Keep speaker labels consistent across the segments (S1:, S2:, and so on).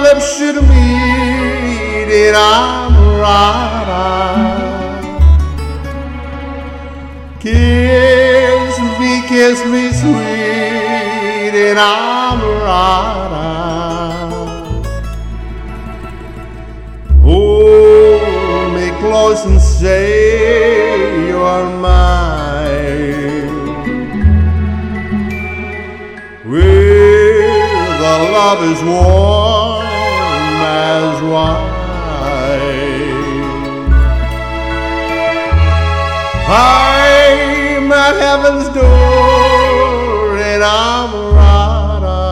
S1: lips should meet in Amrata. Kiss me sweet in Amrata. Hold me close and say you're mine. Where the love is warm as wine. I'm at heaven's door in Amrata.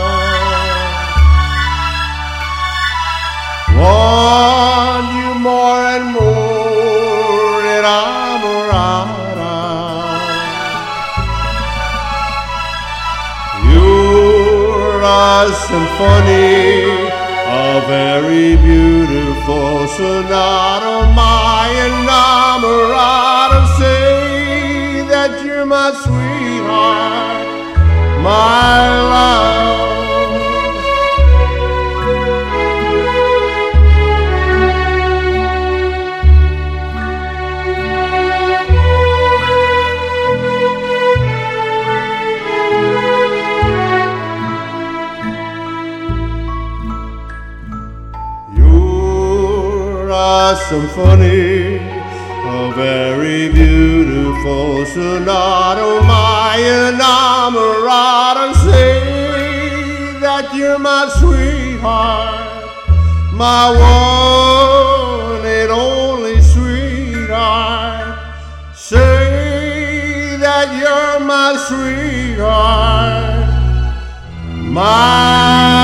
S1: Want you more and more in Amrata. You're a symphony, a very beautiful sonata. My Amrata, say that you're my sweetheart, my love. You're a symphony, a very beautiful sonata. My Amrata, say that you're my sweetheart, my one and only sweetheart. Say that you're my sweetheart, my